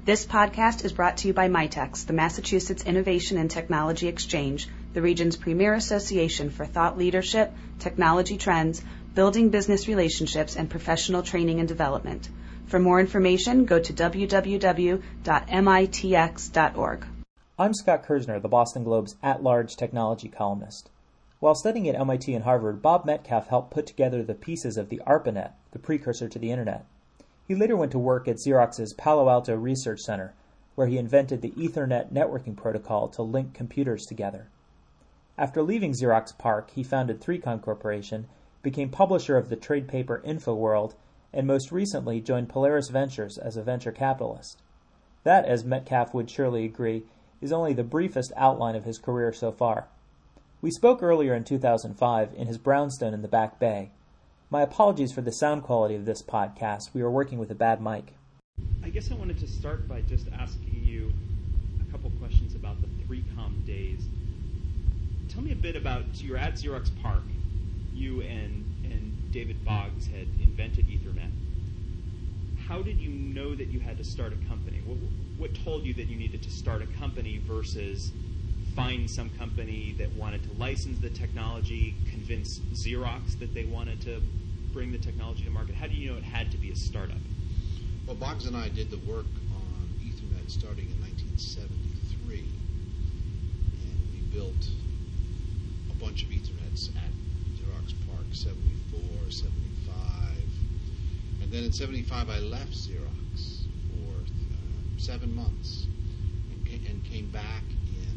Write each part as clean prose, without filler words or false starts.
This podcast is brought to you by Mitex, the Massachusetts Innovation and Technology Exchange, the region's premier association for thought leadership, technology trends, building business relationships, and professional training and development. For more information, go to www.mitx.org. I'm Scott Kersner, the Boston Globe's at-large technology columnist. While studying at MIT and Harvard, Bob Metcalfe helped put together the pieces of the ARPANET, the precursor to the Internet. He later went to work at Xerox's Palo Alto Research Center, where he invented the Ethernet networking protocol to link computers together. After leaving Xerox PARC, he founded 3Com Corporation, became publisher of the trade paper InfoWorld, and most recently joined Polaris Ventures as a venture capitalist. That, as Metcalfe would surely agree, is only the briefest outline of his career so far. We spoke earlier in 2005 in his brownstone in the Back Bay. My apologies for the sound quality of this podcast. We were working with a bad mic. I guess I wanted to start by just asking you a couple questions about the 3Com days. Tell me a bit about, so you're at Xerox PARC. You and David Boggs had invented Ethernet. How did you know that you had to start a company? What told you that you needed to start a company versus find some company that wanted to license the technology, convince Xerox that they wanted to bring the technology to market? How do you know it had to be a startup? Well, Boggs and I did the work on Ethernet starting in 1973, and we built a bunch of Ethernets at Xerox PARC, 74, 75, and then in 75 I left Xerox for 7 months and came back in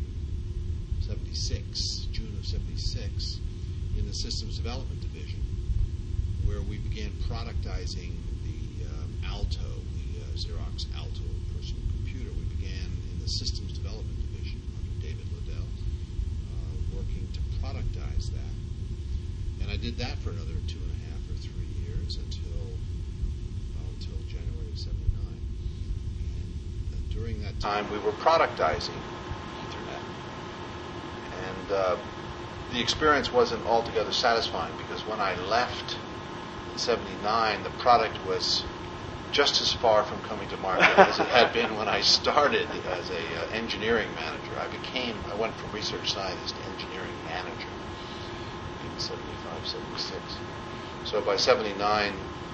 76, June of 76, in the Systems Development Division, where we began productizing the Alto, the Xerox Alto personal computer. We began in the Systems Development Division under David Liddell, working to productize that. And I did that for another 2.5 or 3 years until January of 79. And during that time, we were productizing Ethernet. And the experience wasn't altogether satisfying because when I left in 79, the product was just as far from coming to market as it had been when I started as a engineering manager. I went from research scientist to engineering manager in 75, 76. So by 79,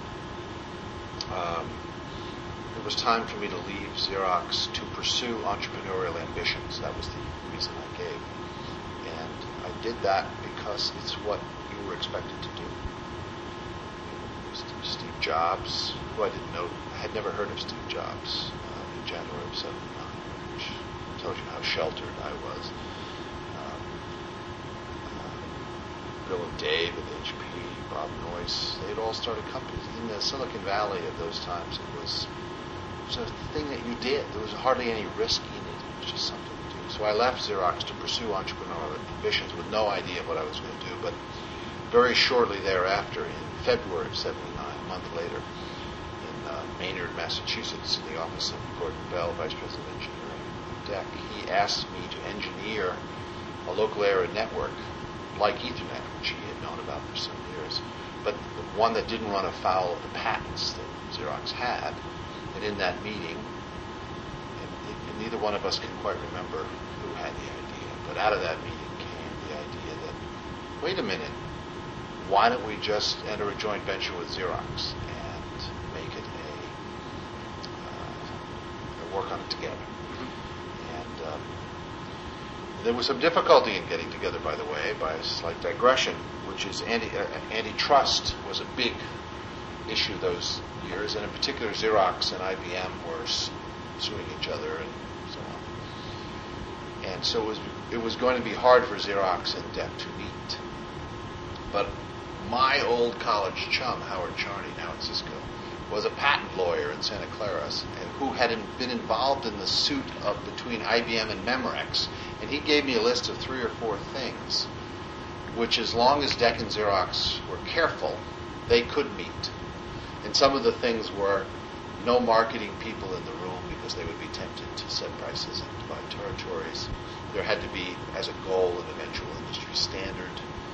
it was time for me to leave Xerox to pursue entrepreneurial ambitions. That was the reason I gave. And I did that because it's what you were expected to do. Steve Jobs, who I didn't know, I had never heard of Steve Jobs in January of 79, which tells you how sheltered I was. Bill and Dave at HP, Bob Noyce, they had all started companies. In the Silicon Valley at those times, it was a thing that you did. There was hardly any risk in it. It was just something to do. So I left Xerox to pursue entrepreneurial ambitions with no idea what I was going to do. But very shortly thereafter, in February of 79, a month later, in Maynard, Massachusetts, in the office of Gordon Bell, Vice President of Engineering at DEC, he asked me to engineer a local area network like Ethernet, which he had known about for some years, but one that didn't run afoul of the patents that Xerox had. And in that meeting, and neither one of us can quite remember who had the idea, but out of that meeting came the idea that, wait a minute, why don't we just enter a joint venture with Xerox and make it work on it together? And there was some difficulty in getting together, by the way, by a slight digression, which is antitrust was a big issue those years, and in particular Xerox and IBM were suing each other and so on. And so it was going to be hard for Xerox and DEC to meet. But my old college chum, Howard Charney, now at Cisco, was a patent lawyer in Santa Clara, and who had been involved in the suit between IBM and Memorex. And he gave me a list of 3 or 4 things, which as long as DEC and Xerox were careful, they could meet. And some of the things were no marketing people in the room because they would be tempted to set prices and divide territories. There had to be, as a goal, an eventual industry standard.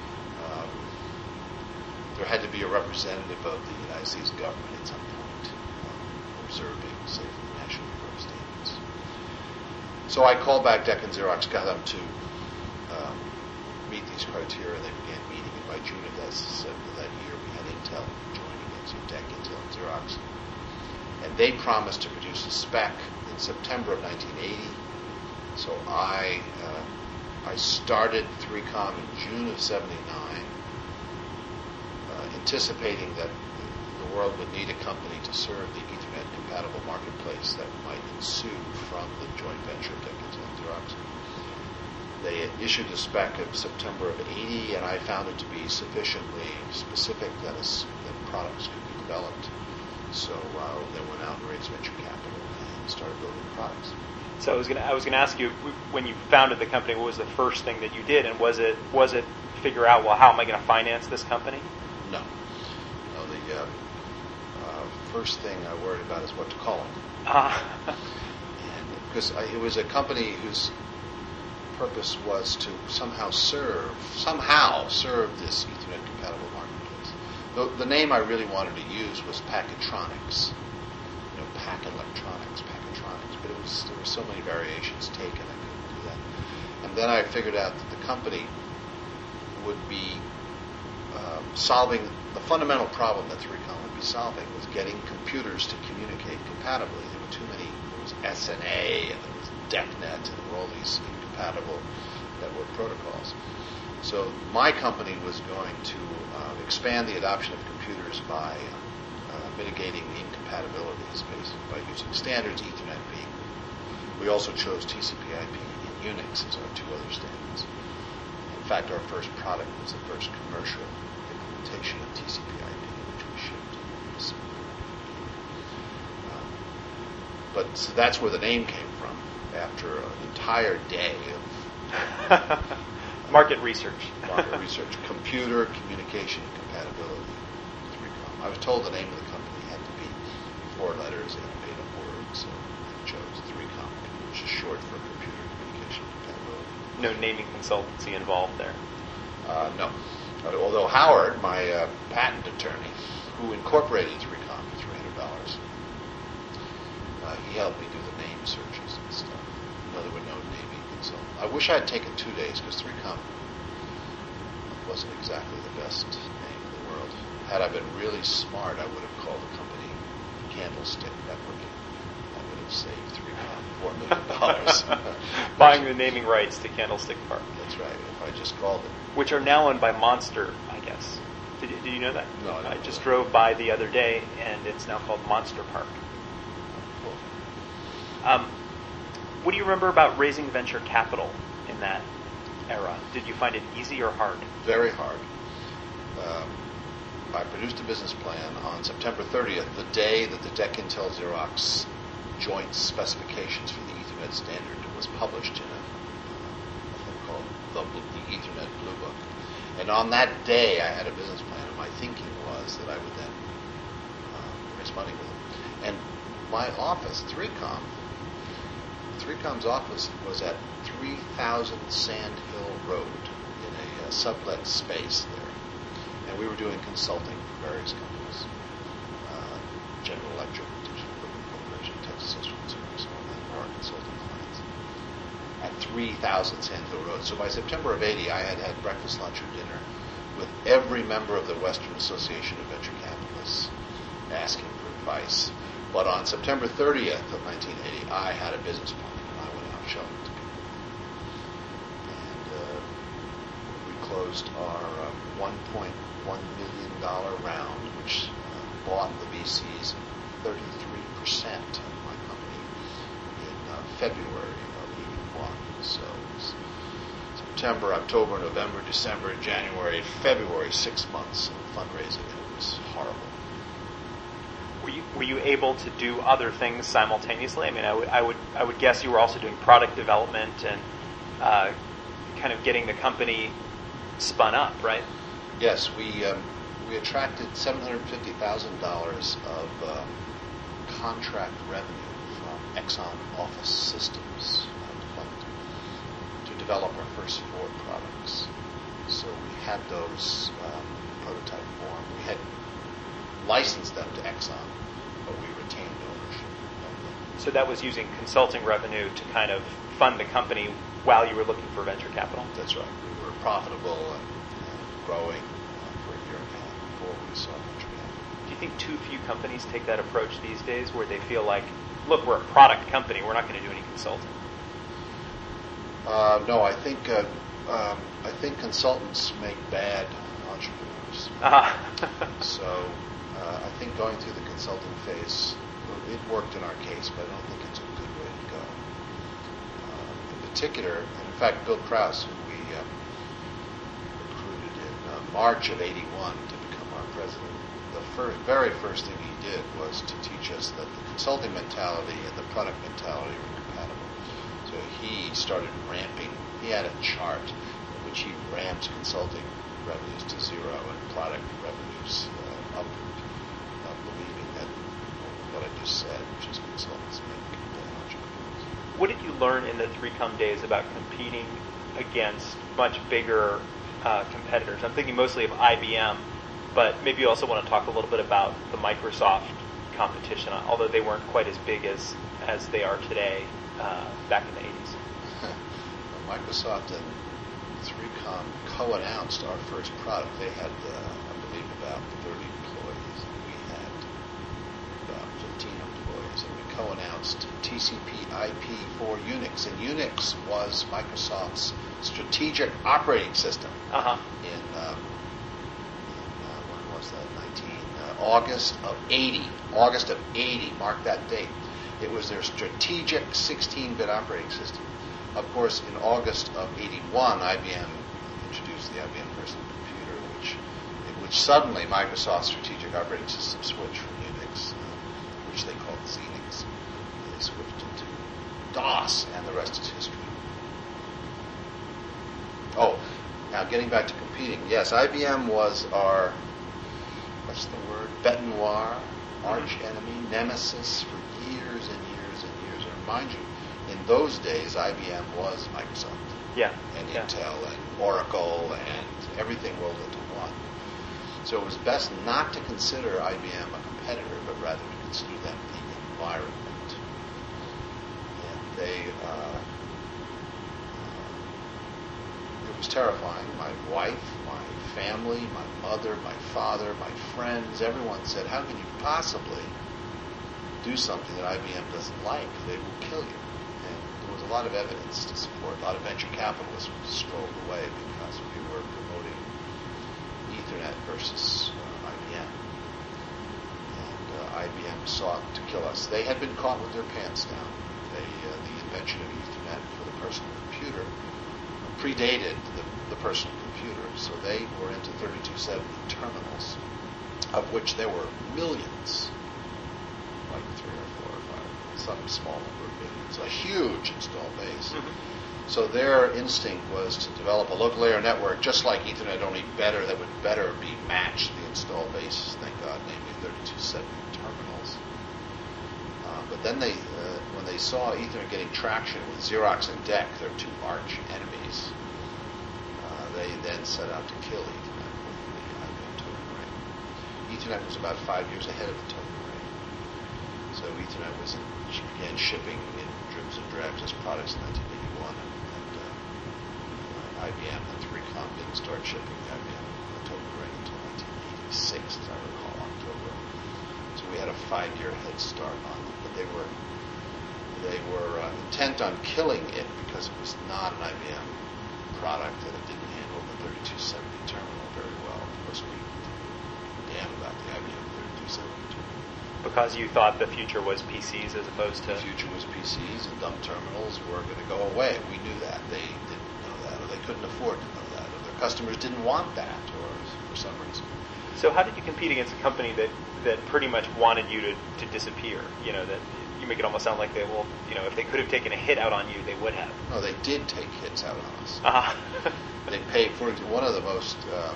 There had to be a representative of the United States government at some point observing, say, for the National Bureau of Standards. So I called back DEC and Xerox, got them to meet these criteria. They began meeting, and by June of that year, we had Intel joining it, so DEC, Intel, and Xerox. And they promised to produce a spec in September of 1980. So I started 3Com in June of 79, anticipating that the world would need a company to serve the Ethernet-compatible marketplace that might ensue from the joint venture of DEC, Intel, and Xerox. They had issued a spec in September of 80, and I found it to be sufficiently specific that products could be developed. So they went out and raised venture capital and started building products. So I was going to ask you, when you founded the company, what was the first thing that you did, and was it figure out, well, how am I going to finance this company? No. The first thing I worried about is what to call it. Because it was a company whose purpose was to somehow serve this Ethernet compatible marketplace. The name I really wanted to use was Packetronics. Pack Electronics, Packetronics, but there were so many variations taken, I couldn't do that. And then I figured out that the company would be solving the fundamental problem that 3Com would be solving was getting computers to communicate compatibly. There were too many. There was SNA and there was DECnet, and there were all these incompatible network protocols. So my company was going to expand the adoption of computers by mitigating the incompatibilities by using standards, Ethernet being. We also chose TCP/IP and Unix as our two other standards. In fact, our first product was the first commercial implementation of TCP/IP, which we shipped. But so that's where the name came from. After an entire day of market research, computer communication compatibility. 3Com. I was told the name of the company had to be 4 letters and a made-up word, so I chose 3Com, which is short for computer communication compatibility. No naming consultancy involved there. No. Although Howard, my patent attorney, who incorporated 3Com for $300, he helped me do the name searches and stuff. No, there were no naming consultants. I wish I had taken 2 days, because 3Com wasn't exactly the best name in the world. Had I been really smart, I would have called the company Candlestick Networking. I would have saved 3Com $4 million. Buying the naming rights to Candlestick Park. That's right, if I just called it. Which are now owned by Monster, I guess. Did you know that? No, I just drove by the other day, and it's now called Monster Park. Cool. What do you remember about raising venture capital in that era? Did you find it easy or hard? Very hard. I produced a business plan on September 30th, the day that the DEC, Intel, Xerox joint specifications for the Ethernet standard was published in a thing called the Ethernet Blue Book. And on that day, I had a business plan, and my thinking was that I would then raise money with it. And my office, 3Com's office was at 3000 Sand Hill Road in a sublet space there. And we were doing consulting for various companies. General Electric, Digital Equipment Corporation, Texas Instruments, and all that, for our consulting clients. At 3000 Sand Hill Road. So by September of 80, I had had breakfast, lunch, or dinner with every member of the Western Association of Venture Capitalists asking for advice. But on September 30th of 1980, I had a business plan, and I went out showing it to people. And we closed our $1.1 million round, which bought the VCs 33% of my company in February of 81. So it was September, October, November, December, January, February, 6 months of fundraising, and it was horrible. Were you able to do other things simultaneously? I mean, I would guess you were also doing product development and kind of getting the company spun up, right? Yes, we attracted $750,000 of contract revenue from Exxon Office Systems to develop our first 4 products. So we had those prototype form. We had licensed them to Exxon, but we retained ownership of them. So that was using consulting revenue to kind of fund the company while you were looking for venture capital? That's right. We were profitable and growing for a year and a half before we saw venture capital. Do you think too few companies take that approach these days where they feel like, look, we're a product company, we're not going to do any consulting? No, I think consultants make bad entrepreneurs. So I think going through the consulting phase, it worked in our case, but I don't think it's a good way to go. In particular, and in fact, Bill Krause, who we recruited in March of '81 to become our president, the very first thing he did was to teach us that the consulting mentality and the product mentality were compatible. So he started ramping. He had a chart in which he ramped consulting revenues to zero and product revenues upward, believing that what I just said, which is consultants make bad entrepreneurs. What did you learn in the 3Com days about competing against much bigger competitors? I'm thinking mostly of IBM, but maybe you also want to talk a little bit about the Microsoft competition, although they weren't quite as big as they are today back in the 80s. Microsoft and 3Com co-announced our first product. They had, I believe, about 30 employees, and we had about 15 employees, and we co-announced TCP/IP for Unix, and Unix was Microsoft's strategic operating system. In when was that? August of '80. August of '80, mark that date. It was their strategic 16-bit operating system. Of course, in August of '81, IBM introduced the IBM Personal Computer, in which suddenly Microsoft's strategic operating system switched from Unix, which they called Xenix. They switched into DOS, and the rest is history. Oh, now getting back to competing. Yes, IBM was our, what's the word, bête noire, arch enemy, nemesis for years and years and years. And remind you, in those days, IBM was Microsoft. Yeah. And Intel and Oracle and everything rolled into one. So it was best not to consider IBM a competitor, but rather to consider them the environment. And they, it was terrifying. My wife, my family, my mother, my father, my friends, everyone said, how can you possibly do something that IBM doesn't like? They will kill you. There was a lot of evidence to support. A lot of venture capitalists strolled away because we were promoting Ethernet versus IBM. And IBM sought to kill us. They had been caught with their pants down. The invention of Ethernet for the personal computer predated the personal computer. So they were into 3270 terminals, of which there were millions, like 3 or 4 or 5, some small number of millions, a huge install base. Mm-hmm. So their instinct was to develop a local area network just like Ethernet, only better, that would better be matched the install base, thank God, namely 3270 terminals. But then when they saw Ethernet getting traction with Xerox and DEC, their two arch enemies, they then set out to kill Ethernet with the IBM token ring. Ethernet was about 5 years ahead of the token ring. So Ethernet began shipping in dribs and drabs as products in 1981, and IBM and 3Com didn't start shipping the IBM token ring until 1986, as I recall, October. So we had a 5-year head start on them, but they were intent on killing it because it was not an IBM product, and it didn't handle the 3270 terminal very well. Of course, we damn about the IBM 3270 terminal. Because you thought the future was PCs as opposed to... The future was PCs, and dumb terminals were going to go away. We knew that. They didn't know that, or they couldn't afford to know that, or their customers didn't want that, or for some reason. So how did you compete against a company that pretty much wanted you to disappear? You know, that you make it almost sound like if they could have taken a hit out on you, they would have. No, they did take hits out on us. Uh-huh. They paid for one of the most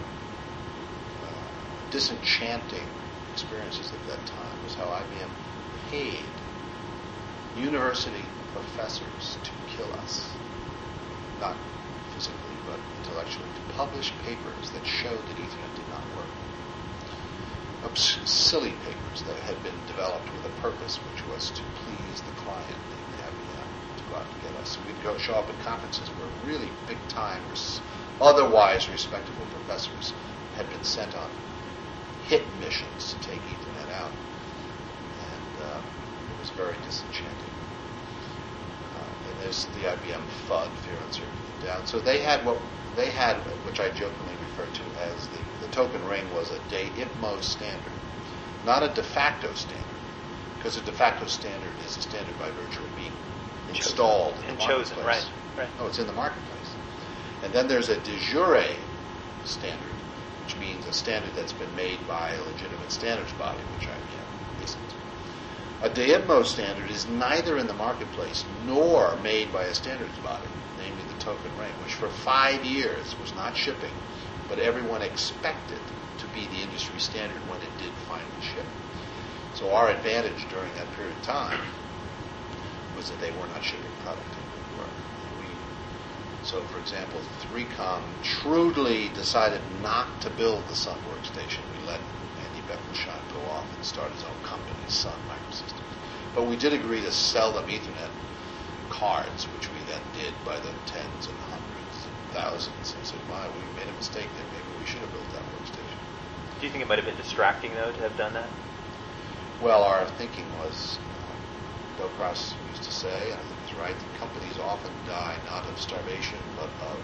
disenchanting experiences at that time was how IBM paid university professors to kill us. Not physically, but intellectually, to publish papers that showed that Ethernet did not work. silly papers that had been developed with a purpose, which was to please the client, the IBM, to go out to get us. So we'd show up at conferences where really big-time, otherwise respectable professors had been sent on hit missions to take Ethernet out. And it was very disenchanting. And there's the IBM FUD, fear, uncertainty, and doubt. So they had, which I jokingly refer to as the token ring, was a de ipmo standard, not a de facto standard, because a de facto standard is a standard by virtue of being installed in the marketplace. Chosen, right. Oh, it's in the marketplace. And then there's a de jure standard, which means a standard that's been made by a legitimate standards body, which IBM isn't. A de ipmo standard is neither in the marketplace nor made by a standards body, namely the token ring, which for 5 years was not shipping, but everyone expected to be the industry standard when it did finally ship. So our advantage during that period of time was that they were not shipping product and we were. So, for example, 3Com shrewdly decided not to build the Sun workstation. We let Andy Bechtolsheim go off and start his own company, Sun Microsystems. But we did agree to sell them Ethernet cards, which we then did by the tens and hundreds and thousands. And said, wow, we made a mistake there. Maybe we should have built that workstation. Do you think it might have been distracting, though, to have done that? Well, our thinking was, Bill Krause used to say, and I think he's right, that companies often die not of starvation, but of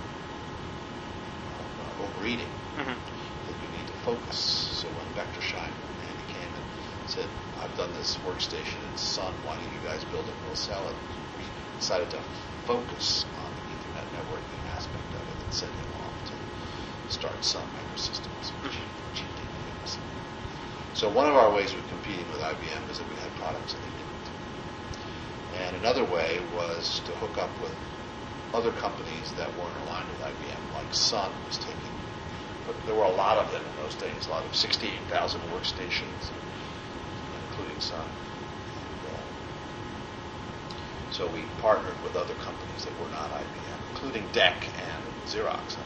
overeating. Mm-hmm. That you need to focus. So when Bechtolsheim and Andy came and said, I've done this workstation in Sun, why don't you guys build it and we'll sell it? We decided to focus on the Ethernet networking aspect of it and sent him off to start Sun Microsystems, which he did famously. So one of our ways of competing with IBM is that we had products that they didn't. And another way was to hook up with other companies that weren't aligned with IBM, like Sun was taking. But there were a lot of them in those days, a lot of 68,000 workstations, including Sun. And, so we partnered with other companies that were not IBM, including DEC and Xerox.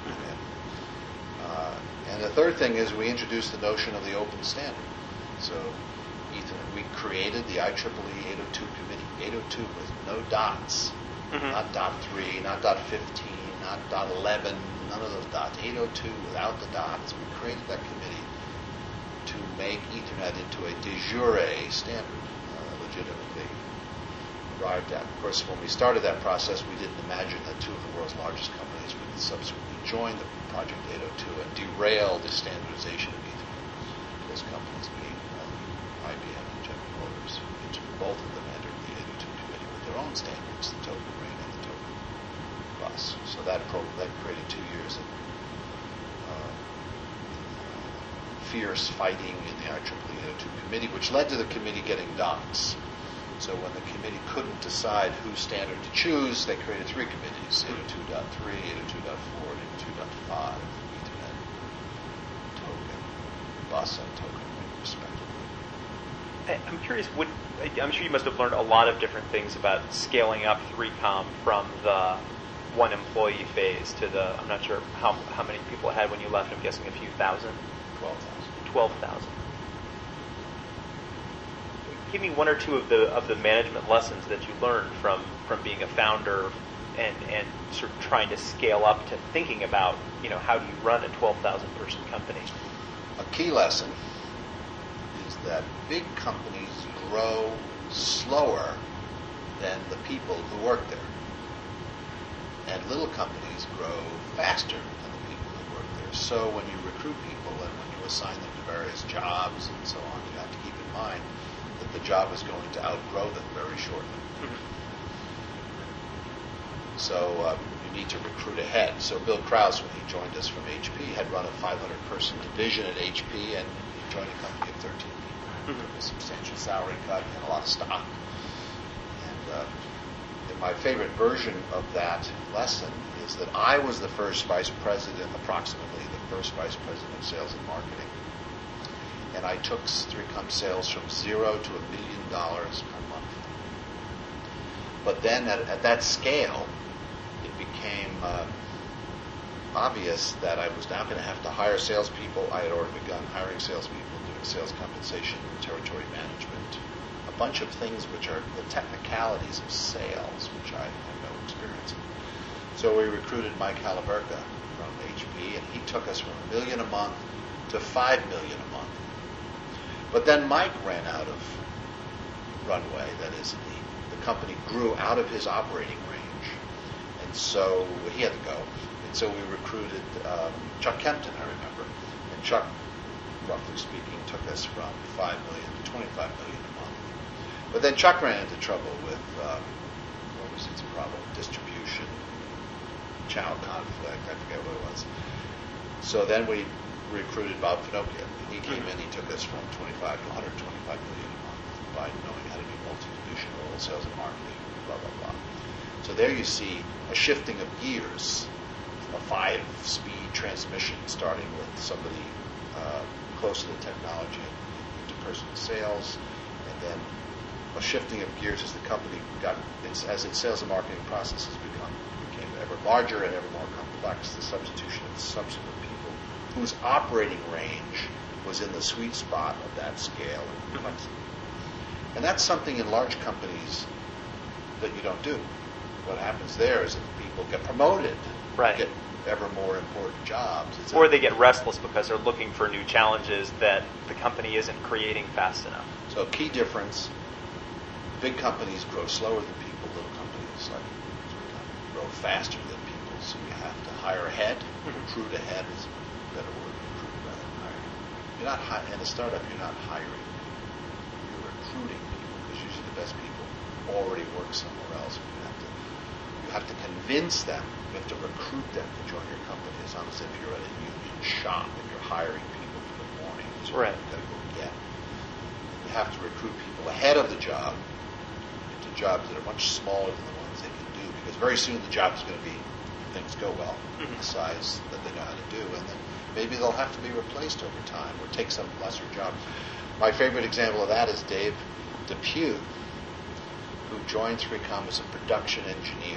And the third thing is we introduced the notion of the open standard. So Ethernet, we created the IEEE 802 committee, 802 with no dots, not dot 3, not dot 15, not dot 11, none of those dots, 802 without the dots. We created that committee to make Ethernet into a de jure standard, legitimately arrived at. Of course, when we started that process, we didn't imagine that two of the world's largest companies would subsequently join the Project 802 and derail the standardization of Ethernet. Those companies being IBM and General Motors. Both of them entered the 802 committee with their own standards, the token ring and the token bus. So that created 2 years of fierce fighting in the IEEE 802 committee, which led to the committee getting dots. So when the committee couldn't decide whose standard to choose, they created 3 committees, 802.3, 802.4, and 802.5, Ethernet, token, bus, and token ring, respectively. I'm curious, I'm sure you must have learned a lot of different things about scaling up 3Com from the one employee phase to the, I'm not sure how many people it had when you left, I'm guessing a few thousand? 12,000. Give me one or two of the management lessons that you learned from being a founder and sort of trying to scale up to thinking about, how do you run a 12,000 person company? A key lesson is that big companies grow slower than the people who work there. And little companies grow faster than the people who work there. So when you recruit people and when you assign them to various jobs and so on, you have to keep in mind that the job is going to outgrow them very shortly. Mm-hmm. So you need to recruit ahead. So Bill Krause, when he joined us from HP, had run a 500-person division at HP, and he joined a company of 13 people. He took a substantial salary cut and a lot of stock. And my favorite version of that lesson is that I was the first vice president, approximately the first vice president of sales and marketing. And I took 3Com sales from $0 to $1 million per month. But then at that scale, it became obvious that I was now going to have to hire salespeople. I had already begun hiring salespeople, doing sales compensation, territory management, a bunch of things which are the technicalities of sales, which I have no experience in. So we recruited Mike Halaberka from HP, and he took us from $1 million a month to $5 million a month. But then Mike ran out of runway. That is, the company grew out of his operating range, and so he had to go. And so we recruited Chuck Kempton, I remember, and Chuck, roughly speaking, took us from $5 million to $25 million a month. But then Chuck ran into trouble with what was his problem? Distribution, channel conflict. I forget what it was. So then we recruited Bob Finocchio. He came in. He took us from 25 to 125 million a month by knowing how to do multi-divisional sales and marketing, blah blah blah. So there you see a shifting of gears, a 5-speed transmission, starting with somebody close to the technology into personal sales, and then a shifting of gears as the company as its sales and marketing processes became ever larger and ever more complex. The substitution of subsequent people whose operating range was in the sweet spot of that scale and complexity. And that's something in large companies that you don't do. What happens there is that people get promoted, right, get ever more important jobs. Or they get restless because they're looking for new challenges that the company isn't creating fast enough. So key difference, big companies grow slower than people, little companies grow faster than people, so you have to hire ahead. Recruit ahead is a better word, recruit rather than hire. You're not in a startup, you're not hiring people. You're recruiting people, because usually the best people already work somewhere else. You have to convince them, you have to recruit them to join your company. It's not as if you're at a union shop and you're hiring people for the morning. Right. You've got to go get. You have to recruit people ahead of the job into jobs that are much smaller than the ones they can do, because very soon the job is going to be, if things go well, the size that they know how to do, and then maybe they'll have to be replaced over time or take some lesser job. My favorite example of that is Dave Depew, who joined 3Com as a production engineer.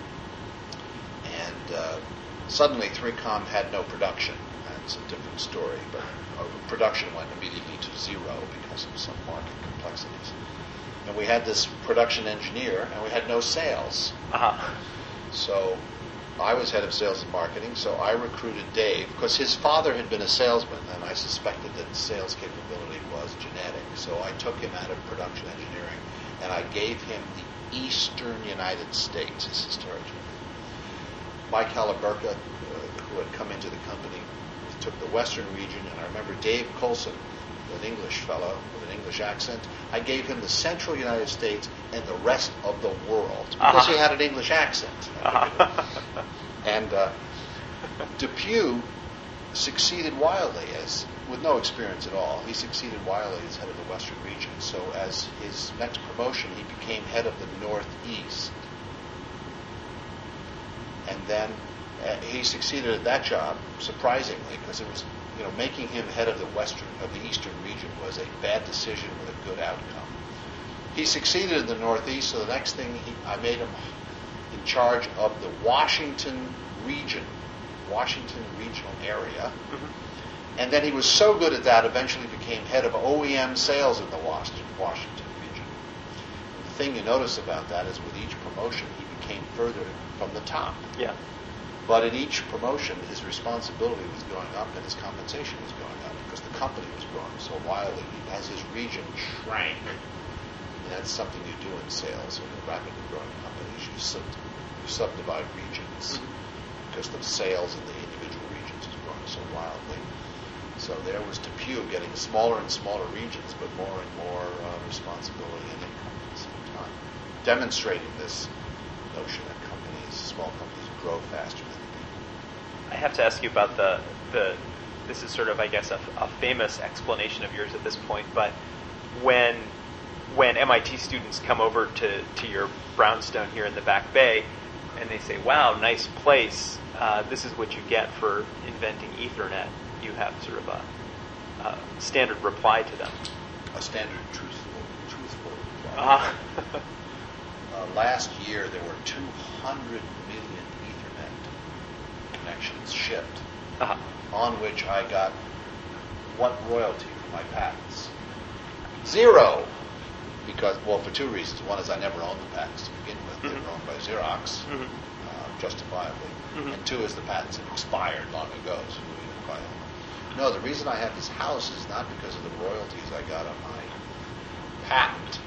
And suddenly 3Com had no production. That's a different story, but production went immediately to zero because of some market complexities. And we had this production engineer, and we had no sales. So I was head of sales and marketing, so I recruited Dave, because his father had been a salesman, and I suspected that sales capability was genetic. So I took him out of production engineering, and I gave him the eastern United States as his territory. Mike Halaberka, who had come into the company, took the western region, and I remember Dave Colson, an English fellow with an English accent, I gave him the central United States and the rest of the world, because he had an English accent. And Depew succeeded wildly, with no experience at all. He succeeded wildly as head of the western region. So as his next promotion, he became head of the Northeast. And then he succeeded at that job, surprisingly, because it was, making him head of the eastern region was a bad decision with a good outcome. He succeeded in the Northeast, so the next thing I made him in charge of the Washington regional area. And then he was so good at that, eventually became head of OEM sales in the Washington region. And the thing you notice about that is with each promotion, he became further from the top. Yeah. But in each promotion, his responsibility was going up and his compensation was going up, because the company was growing so wildly. As his region shrank, and that's something you do in sales. In rapidly growing companies, you subdivide regions, because the sales in the individual regions is growing so wildly. So there was Depew getting smaller and smaller regions, but more and more responsibility and income at the same time, demonstrating this notion that small companies grow faster than people. I have to ask you about this is sort of, I guess, a famous explanation of yours at this point, but when MIT students come over to your brownstone here in the Back Bay, and they say, "Wow, nice place. This is what you get for inventing Ethernet," you have sort of a standard reply to them. A standard truthful reply. Last year, there were 200 million Ethernet connections shipped, on which I got want royalty for my patents. 0, because, well, for 2 reasons. One is I never owned the patents to begin with. They were owned by Xerox, justifiably. And 2 is the patents had expired long ago, so who even buy them? No, the reason I have this house is not because of the royalties I got on my patent.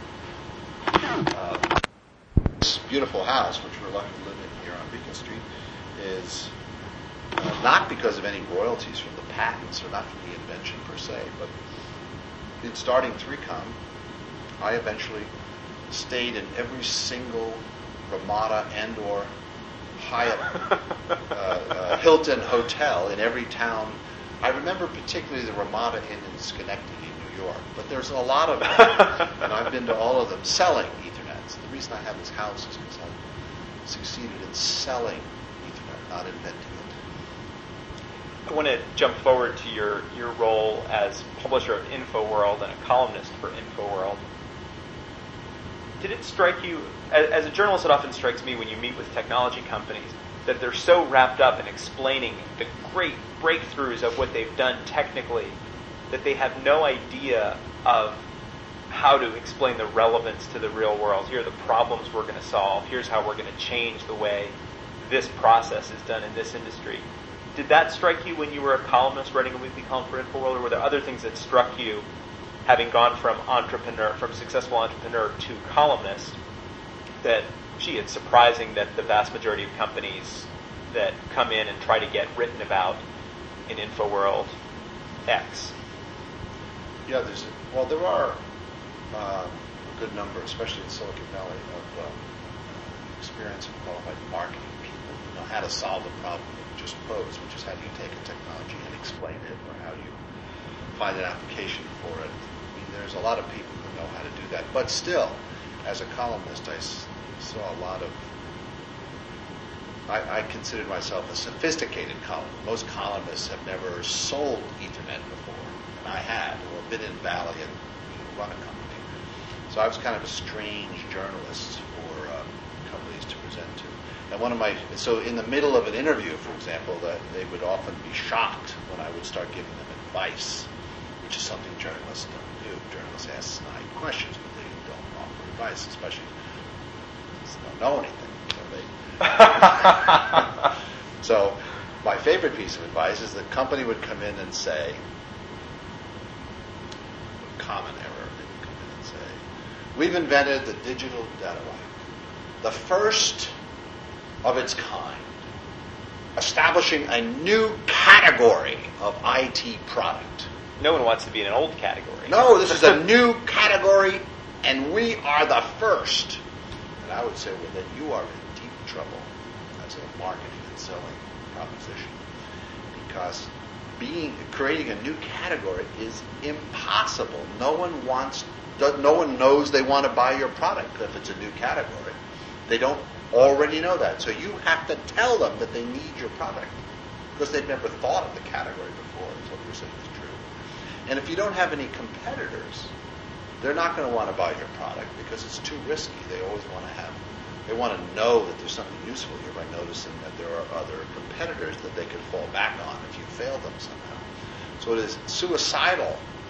This beautiful house, which we're lucky to live in here on Beacon Street, is not because of any royalties from the patents or not from the invention per se, but in starting 3Com, I eventually stayed in every single Ramada and or Hyatt Hilton hotel in every town. I remember particularly the Ramada Inn in Schenectady, New York, but there's a lot of them, and I've been to all of them selling Ethernets. The reason I have this house is because I succeeded in selling Ethernet, not inventing it. I want to jump forward to your role as publisher of InfoWorld and a columnist for InfoWorld. Did it strike you, as a journalist, it often strikes me when you meet with technology companies that they're so wrapped up in explaining the great breakthroughs of what they've done technically that they have no idea of how to explain the relevance to the real world. Here are the problems we're going to solve. Here's how we're going to change the way this process is done in this industry. Did that strike you when you were a columnist writing a weekly column for InfoWorld, or were there other things that struck you, having gone from successful entrepreneur to columnist, that, gee, it's surprising that the vast majority of companies that come in and try to get written about in InfoWorld X? Yeah, there are a good number, especially in Silicon Valley, of experienced and qualified marketing people who know how to solve the problem you just posed, which is how do you take a technology and explain it, or how do you find an application for it. I mean, there's a lot of people who know how to do that. But still, as a columnist, I saw a lot of... I considered myself a sophisticated columnist. Most columnists have never sold Ethernet before, and I had, or been in Valley and run a company. So I was kind of a strange journalist for companies to present to. And so in the middle of an interview, for example, that they would often be shocked when I would start giving them advice, which is something journalists don't do. Journalists ask snide questions, but they don't offer advice, especially if they don't know anything. So my favorite piece of advice is the company would come in and say, a common error, they would come in and say, we've invented the digital data lock, the first of its kind, establishing a new category of IT product. No one wants to be in an old category. No, this is a new category, and we are the first. And I would say, well, then you are in deep trouble as a marketing and selling proposition, because creating a new category is impossible. No one knows they want to buy your product if it's a new category. They don't already know that. So you have to tell them that they need your product, because they've never thought of the category before. Is what you're saying is true. And if you don't have any competitors, they're not going to want to buy your product because it's too risky. They want to know that there's something useful here by noticing that there are other competitors that they can fall back on if you fail them somehow. So it is suicidal.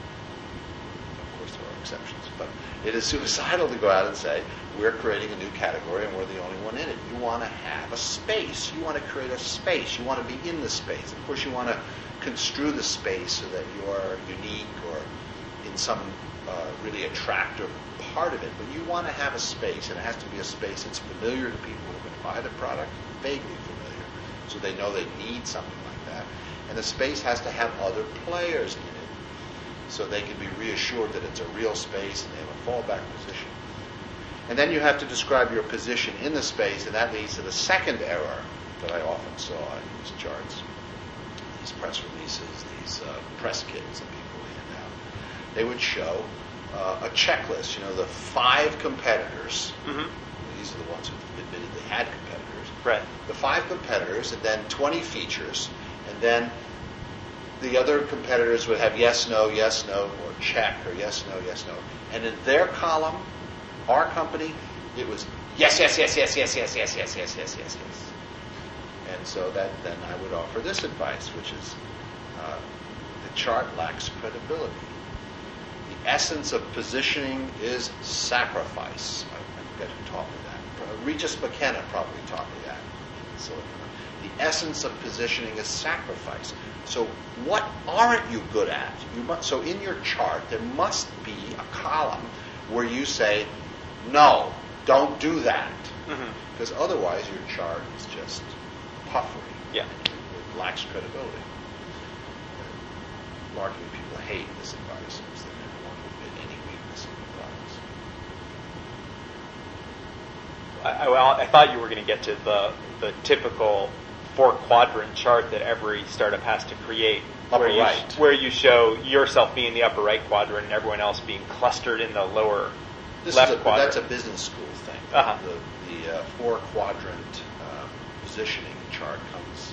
Of course, there are exceptions, but it is suicidal to go out and say, we're creating a new category and we're the only one in it. You want to have a space. You want to create a space. You want to be in the space. Of course, you want to construe the space so that you are unique or in some really attractive part of it. But you want to have a space, and it has to be a space that's familiar to people who are going to buy the product, vaguely familiar, so they know they need something like that. And the space has to have other players in it, so they can be reassured that it's a real space and they have a fallback position. And then you have to describe your position in the space, and that leads to the second error that I often saw in these charts, these press releases, these press kits that people hand out. They would show a checklist, the 5 competitors. Mm-hmm. These are the ones who admitted they had competitors. Right. The 5 competitors, and then 20 features, and then the other competitors would have yes, no, or check, or yes, no. And in their column, our company, it was yes. And so then I would offer this advice, which is chart lacks credibility. The essence of positioning is sacrifice. I forget who taught me that. Regis McKenna probably taught me that. So the essence of positioning is sacrifice. So what aren't you good at? So in your chart, there must be a column where you say, no, don't do that. Because otherwise your chart is just puffery. Yeah. It lacks credibility. Marketing people hate this advice because they never want to admit any weakness in the products. I thought you were going to get to the typical 4-quadrant chart that every startup has to create, where you show yourself being in the upper right quadrant and everyone else being clustered in the lower left quadrant. That's a business school thing. The 4-quadrant positioning chart comes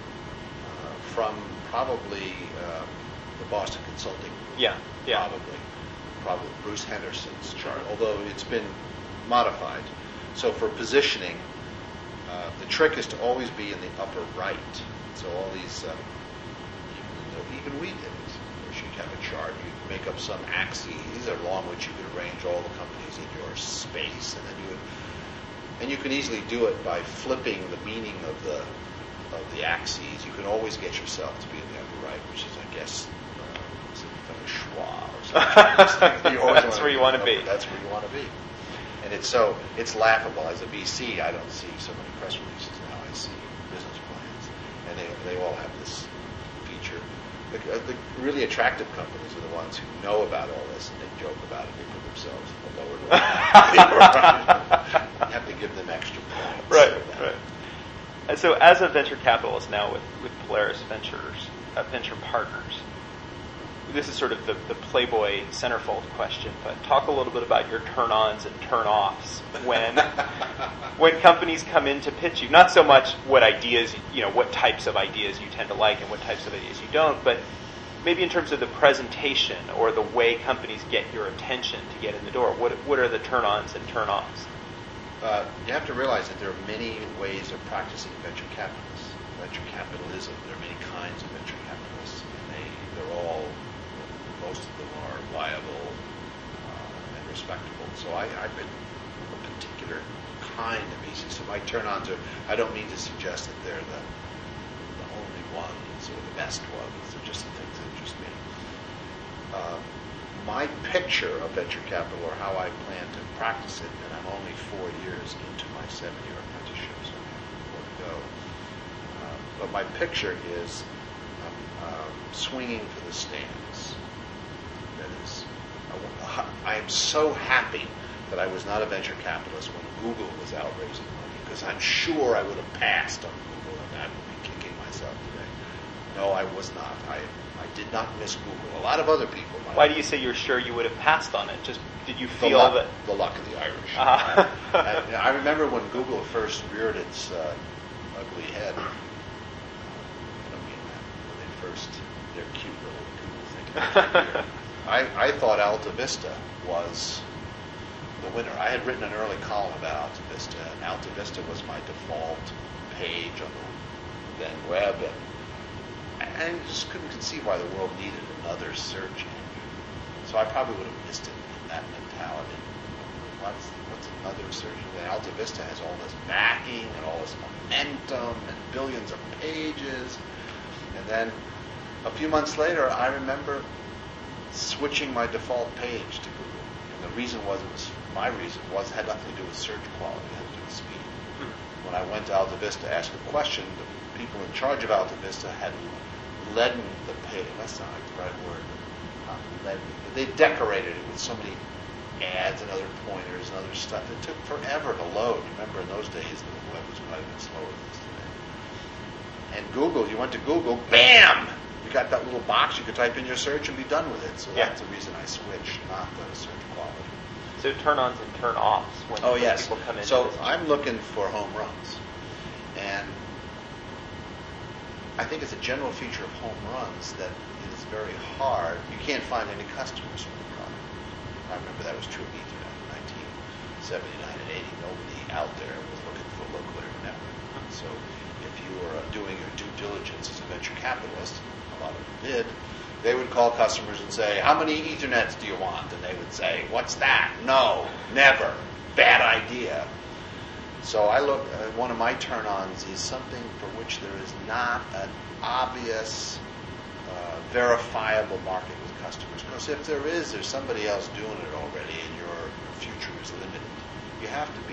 from probably the Boston Consulting. Yeah. Probably Bruce Henderson's chart, although it's been modified. So for positioning, the trick is to always be in the upper right. So all these, even we did it. You'd have a chart, you'd make up some axes along which you could arrange all the companies in your space, and then you can easily do it by flipping the meaning of the axes. You can always get yourself to be in the upper right, which is, I guess, Schwab or something. That's where you want to be. That's where you want to be. And it's laughable. As a VC, I don't see so many press releases now. I see business plans, and they all have this feature. The really attractive companies are the ones who know about all this, and they joke about it. They put themselves in the lower level. You have to give them extra points. Right. And so, as a venture capitalist now with Polaris Ventures, Venture Partners, this is sort of the Playboy centerfold question, but talk a little bit about your turn-ons and turn-offs when companies come in to pitch you. Not so much what ideas, what types of ideas you tend to like and what types of ideas you don't, but maybe in terms of the presentation or the way companies get your attention to get in the door. What are the turn-ons and turn-offs? You have to realize that there are many ways of practicing venture capitalism. There are many kinds of venture capitalists, and they're all, most of them are viable and respectable. So I've been a particular kind of VC. So my turn-ons are, I don't mean to suggest that they're the only ones or the best ones. They're just the things that interest me. My picture of venture capital, or how I plan to practice it, and I'm only 4 years into my 7-year apprenticeship, so I have more to go. But my picture is swinging for the stands. That is, I am so happy that I was not a venture capitalist when Google was out raising money, because I'm sure I would have passed on Google, and I would be kicking myself today. No, I was not. I did not miss Google. A lot of other people might. Why do you say you're sure you would have passed on it? Just did you feel that the luck of the Irish? I remember when Google first reared its ugly head. I don't mean that. When they first, their cute little Google thing. I thought Alta Vista was the winner. I had written an early column about Alta Vista, and Alta Vista was my default page on the then web, and I just couldn't conceive why the world needed another search engine. So I probably would have missed it in that mentality. What's another search engine? Alta Vista has all this backing and all this momentum and billions of pages. And then a few months later, I remember switching my default page to Google. And the reason had nothing to do with search quality, it had to do with speed. When I went to Alta Vista to ask a question, the people in charge of Alta Vista had leaden the page. That's not the right word. Not leaden. They decorated it with so many ads and other pointers and other stuff. It took forever to load. Remember, in those days, the web was quite a bit slower than it is today. And Google, you went to Google, bam! You got that little box. You could type in your search and be done with it. So that's the reason I switched, not the search quality. So turn-ons and turn-offs when people come in. So I'm looking for home runs. And I think it's a general feature of home runs that it is very hard. You can't find any customers for the product. I remember that was true of Ethernet in 1979 and 80. Nobody out there was looking for a local area network. So if you were doing your due diligence as a venture capitalist, a lot of them did, They would call customers and say, how many Ethernets do you want? And they would say, what's that? No, never. Bad idea. So I look at one of my turn-ons is something for which there is not an obvious, verifiable market with customers. Because if there is, there's somebody else doing it already, and your future is limited. You have to be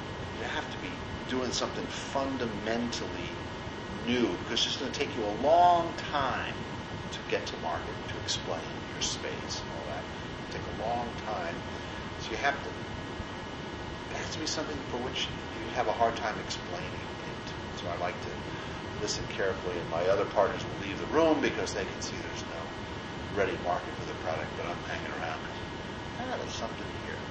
doing something fundamentally new, because it's going to take you a long time to get to market, to explain your space and all that. It'll take a long time. So it has to be something for which you have a hard time explaining it. So I like to listen carefully, and my other partners will leave the room because they can see there's no ready market for the product, but I'm hanging around because there's something here.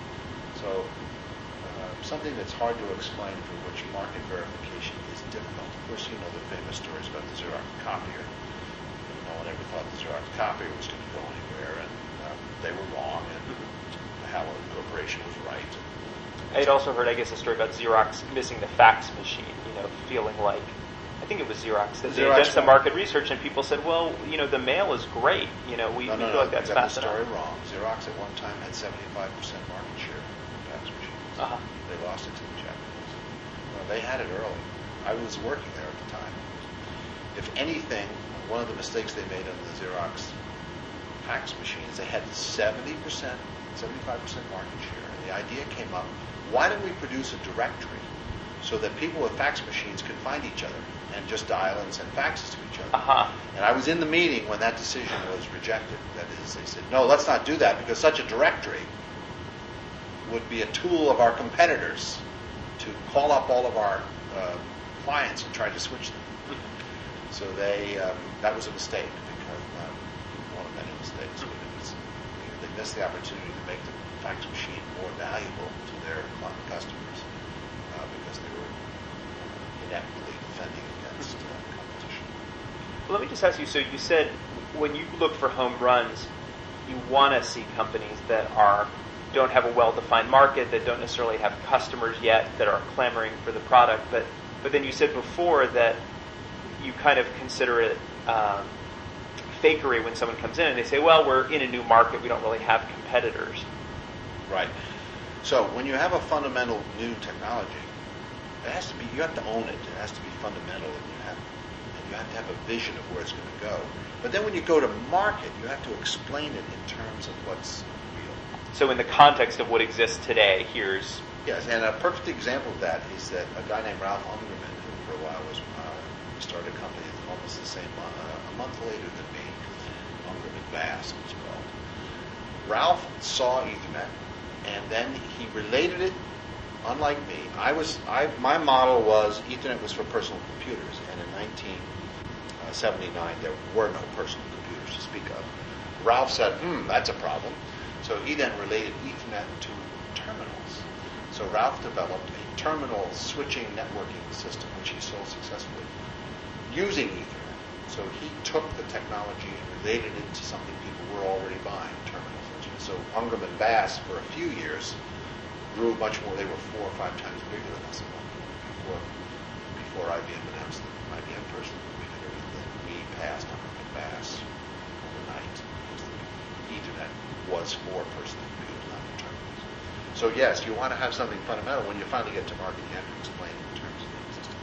So something that's hard to explain for which market verification is difficult. Of course, you know the famous stories about the Xerox copier. No one ever thought the Xerox copier was going to go anywhere, and they were wrong, and the Halloween Corporation was right. I'd also heard, I guess, a story about Xerox missing the fax machine, feeling like, I think it was Xerox, that they had done some market research, and people said, well, the mail is great. We feel like that's fast enough. No, you got the story wrong. Xerox at one time had 75% market share in fax machines. Uh-huh. They lost it to the Japanese. Well, they had it early. I was working there at the time. If anything, one of the mistakes they made on the Xerox fax machines, they had 70%, 75% market share. And the idea came up, why don't we produce a directory so that people with fax machines can find each other and just dial and send faxes to each other? Uh-huh. And I was in the meeting when that decision was rejected. That is, they said, no, let's not do that, because such a directory would be a tool of our competitors to call up all of our clients and try to switch them. So that was a mistake, because one of many mistakes. They missed the opportunity to make the fax machine more valuable to their customers because they were ineptly defending against competition. Well, let me just ask you, so you said when you look for home runs, you want to see companies that don't have a well-defined market, that don't necessarily have customers yet, that are clamoring for the product. But then you said before that you kind of consider it fakery when someone comes in and they say, well, we're in a new market, we don't really have competitors. Right. So when you have a fundamental new technology, it has to be, you have to own it. It has to be fundamental, and you have to have a vision of where it's going to go. But then when you go to market, you have to explain it in terms of what's real. So in the context of what exists today, here's... Yes, and a perfect example of that is that a guy named Ralph Ungerman, who for a while started a company almost the same a month later than me, Ungerman Bass it was called. Ralph saw Ethernet, and then he related it. Unlike me, my model was Ethernet was for personal computers, and in 1979 there were no personal computers to speak of. Ralph said, that's a problem. So he then related Ethernet to terminals. So Ralph developed a terminal switching networking system, which he sold successfully, using Ethernet. So he took the technology and related it to something people were already buying, terminal switching. So Ungerman Bass, for a few years, grew much more. They were 4 or 5 times bigger than us before IBM announced the IBM personal computer. Then we passed Ungerman Bass overnight, because the Ethernet was for personal computers, not for terminals. So yes, you want to have something fundamental. When you finally get to market, you have to explain it in terms of the existing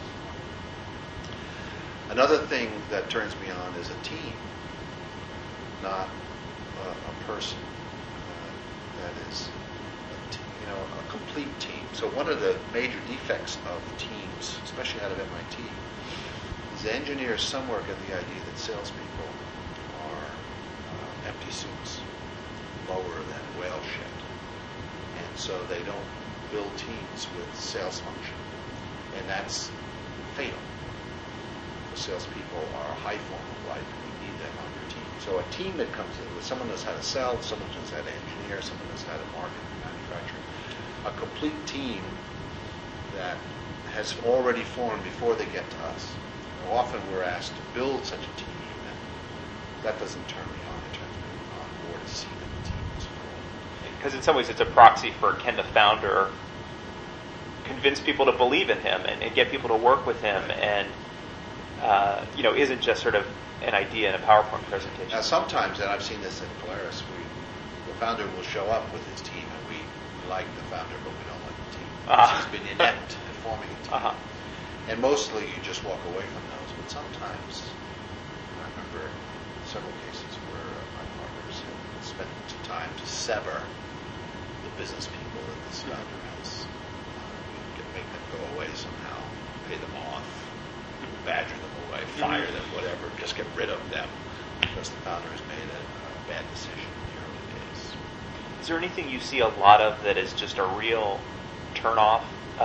market. Another thing that turns me on is a team, not a person. That is a complete team. So one of the major defects of the teams, especially out of MIT, is the engineers somewhere get the idea that salespeople are empty suits, lower than whale shit. And so they don't build teams with sales function. And that's fatal. The salespeople are high form of life, and you need them on your team. So a team that comes in with someone knows how to sell, someone knows how to engineer, someone knows how to market and manufacture, a complete team that has already formed before they get to us. Often we're asked to build such a team, and that doesn't turn me on. It turns me on more to see that the team is formed. Because in some ways it's a proxy for, can the founder convince people to believe in him and get people to work with him? And isn't just sort of an idea in a PowerPoint presentation. Now, sometimes, and I've seen this at Polaris, the founder will show up with his team, and we like the founder, but we don't like the team. He's been inept at forming a team. And mostly you just walk away from those. But sometimes, I remember several cases where my partners have spent time to sever the business people that this founder has. Make them go away somehow, pay them off, badger them away, fire them, whatever, just get rid of them because the founder has made a bad decision in the early days. Is there anything you see a lot of that is just a real turnoff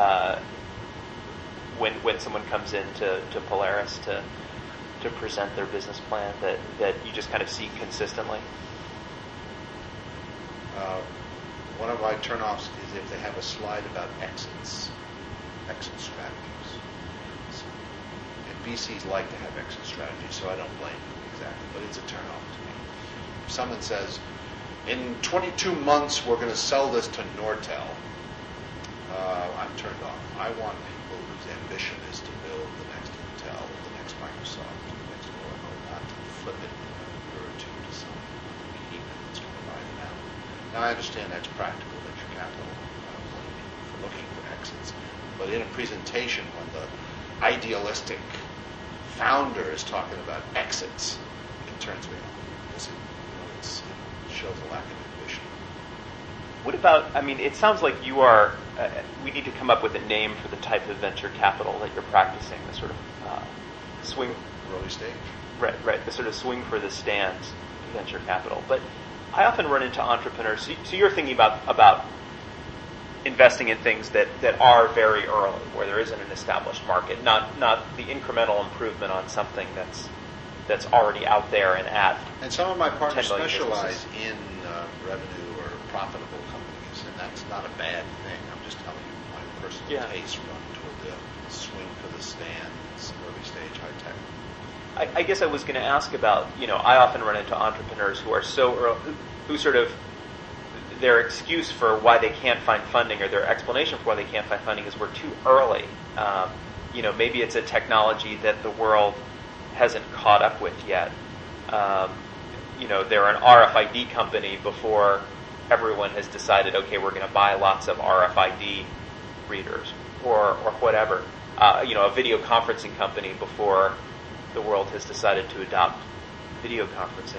when someone comes into Polaris to present their business plan that you just kind of see consistently? One of my turnoffs is if they have a slide about exit strategies. And VCs like to have exit strategies, so I don't blame them exactly, but it's a turnoff to me. If someone says, in 22 months we're going to sell this to Nortel, I'm turned off. I want people whose ambition is to build the next Intel, the next Microsoft, the next Oracle, not to flip it in a year or two to some behemoth that's going to buy them out. Now I understand that's practical venture capital, for looking for exits. But in a presentation, when the idealistic founder is talking about exits, it turns me off because it shows a lack of ambition. What about, it sounds like you are, we need to come up with a name for the type of venture capital that you're practicing, the sort of swing. Early stage. Right, the sort of swing for the stands venture capital. But I often run into entrepreneurs, so you're thinking about investing in things that are very early, where there isn't an established market, not the incremental improvement on something that's already out there and at. And some of my partners 10 million specialize businesses. in revenue or profitable companies, and that's not a bad thing. I'm just telling you my personal taste run toward the swing for the stands, early stage high tech. I guess I was going to ask about, I often run into entrepreneurs who are so early, who sort of, their excuse for why they can't find funding, or their explanation for why they can't find funding, is we're too early. Maybe it's a technology that the world hasn't caught up with yet. They're an RFID company before everyone has decided, okay, we're going to buy lots of RFID readers, or whatever. A video conferencing company before the world has decided to adopt video conferencing.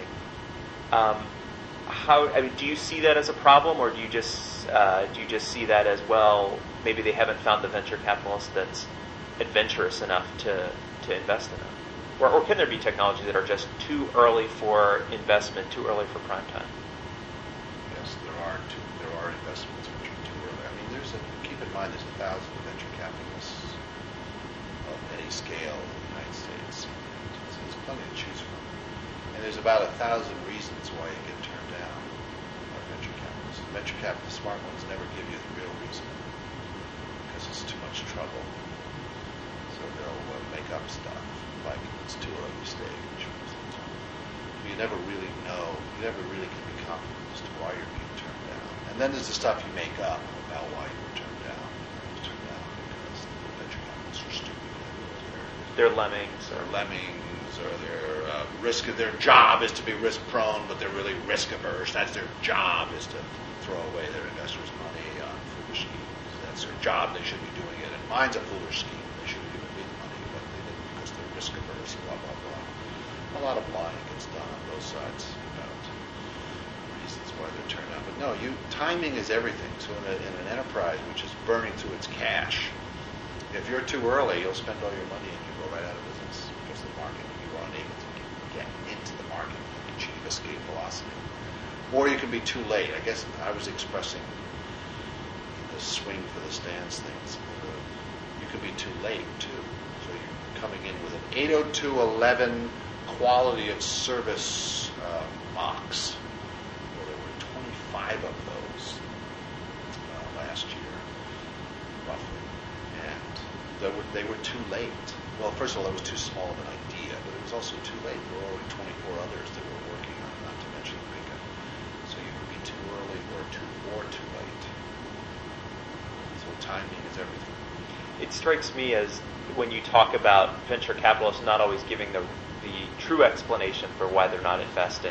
Do you see that as a problem, or do you just see that as, well, maybe they haven't found the venture capitalist that's adventurous enough to invest in it? Or can there be technologies that are just too early for investment, too early for prime time? Yes, there are investments which are too early. Keep in mind there's 1,000 venture capitalists of any scale in the United States. So there's plenty to choose from. And there's about 1,000 reasons why you get turned down by venture capitalists. Venture capitalists, smart ones, never give you the real reason because it's too much trouble. So they'll make up stuff like it's too early stage. You never really know. You never really can be confident as to why you're being turned down. And then there's the stuff you make up about why you were turned down. You were turned down because the venture capitalists are stupid. They're lemmings. They're lemmings, or their job is to be risk prone, but they're really risk averse. That's their job, is to throw away their investors' money on foolish schemes. That's their job. They should be doing it. And mine's a foolish scheme. They shouldn't give me the money, but they didn't because they're risk averse. Blah blah blah. A lot of lying gets done on both sides about reasons why they're turned down. But no, timing is everything. So in an enterprise which is burning through its cash, if you're too early, you'll spend all your money and you go right out of business because the market, you are unable to get into the market and achieve escape velocity. Or you can be too late. I guess I was expressing the swing for the stands things. You can be too late too. So you're coming in with an 802.11 quality of service mocks. Well, there were 25 of those last year, roughly. And they were too late. Well, first of all, it was too small of an idea, but it was also too late. There were already 24 others that were working on it, not to mention Pika. So you could be too early or too late. So timing is everything. it strikes me as when you talk about venture capitalists not always giving the true explanation for why they're not investing.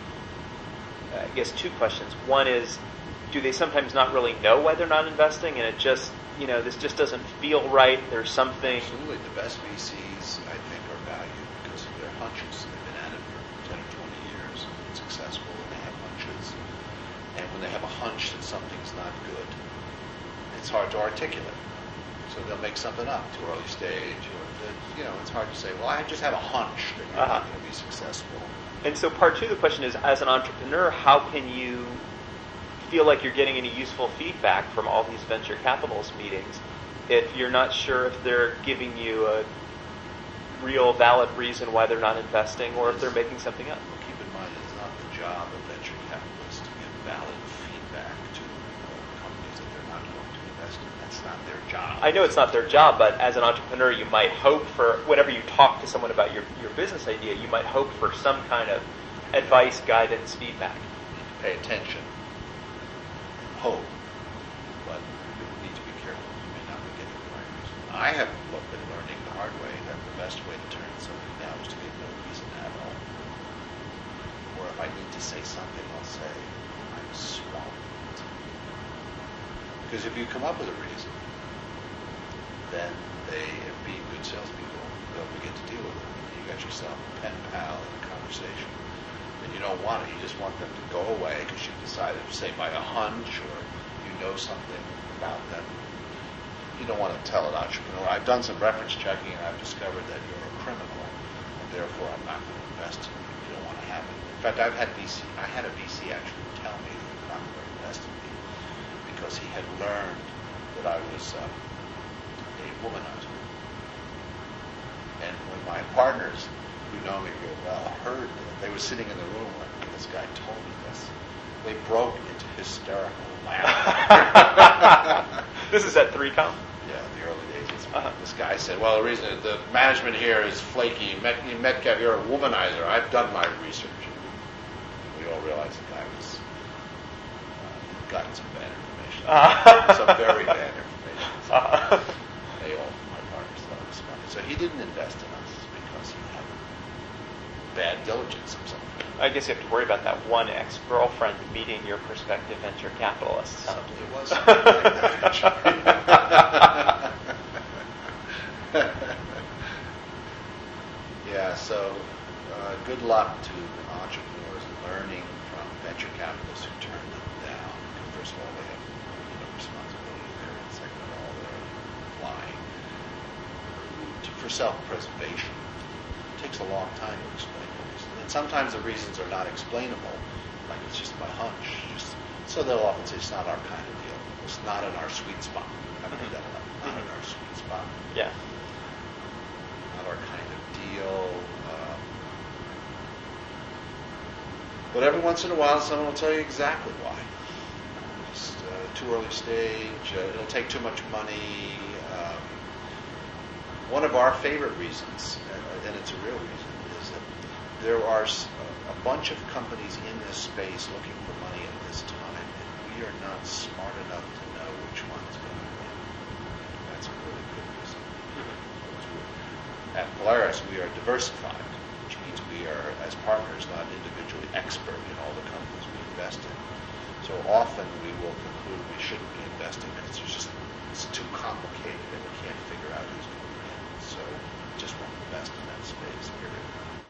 I guess two questions. One is, do they sometimes not really know why they're not investing, and it just, this just doesn't feel right? There's something. Absolutely. The best VCs, I think, are valued because of their hunches. They've been at it for 10 or 20 years, and successful, and they have hunches. And when they have a hunch that something's not good, it's hard to articulate. So they'll make something up too early stage, or it's hard to say, well, I just have a hunch that you're not going to be successful. And so part two of the question is, as an entrepreneur, how can you feel like you're getting any useful feedback from all these venture capitalist meetings if you're not sure if they're giving you a real valid reason why they're not investing, or if they're making something up? Well, keep in mind, it's not the job of venture capitalists to give valid feedback to companies that they're not going to invest in. That's not their job. I know it's not their job, but as an entrepreneur, you might hope for, whenever you talk to someone about your business idea, you might hope for some kind of advice, guidance, feedback. You need to pay attention and hope, but you need to be careful. You may not be getting the right reason. I have been learning the hard way that the best way to turn something down is to give no reason at all. Or if I need to say something, I'll say, I'm swamped. Because if you come up with a reason, then being good salespeople, they'll begin to deal with it. You got yourself a pen pal in a conversation, and you don't want it. You just want them to go away because you've decided, say, by a hunch, or you know something about them. You don't want to tell an entrepreneur, I've done some reference checking, and I've discovered that you're a criminal, and therefore I'm not going to invest in you. You don't want to have it. In fact, I had a VC actually tell me that he was not going to invest in me because he had learned that I was a womanizer. And when my partners, who know me real well, heard that, they were sitting in the room when this guy told me this, they broke into hysterical laughter. This is at 3Com? Yeah, the early days. This guy said, well, the reason the management here is flaky. Metcalf, you're a womanizer. I've done my research. We all realized the guy was gotten some bad information. Some very bad information. They all, my partners, thought it was funny. So he didn't invest in us because he had bad diligence or something. I guess you have to worry about that one ex-girlfriend meeting your prospective venture capitalists. It was something like that. Yeah, so good luck to entrepreneurs learning from venture capitalists who turn them down. First of all, they have responsibility there, and second of all, they're flying. For self-preservation, it takes a long time to explain the reasons. And sometimes the reasons are not explainable, like it's just my hunch. So they'll often say, it's not our kind of deal. It's not in our sweet spot. I've heard that a lot. Not in our sweet spot. Yeah. Not our kind of deal. But every once in a while, someone will tell you exactly why. Just too early stage. It'll take too much money. One of our favorite reasons, and it's a real reason, is that there are a bunch of companies in this space looking for money at this time, and we are not smart enough to know which one's going to win. That's a really good reason. At Polaris, we are diversified, which means we are, as partners, not individually expert in all the companies we invest in. So often we will conclude we shouldn't be investing because it's too complicated and we can't figure out who's going to win. So just won't invest in that space, period.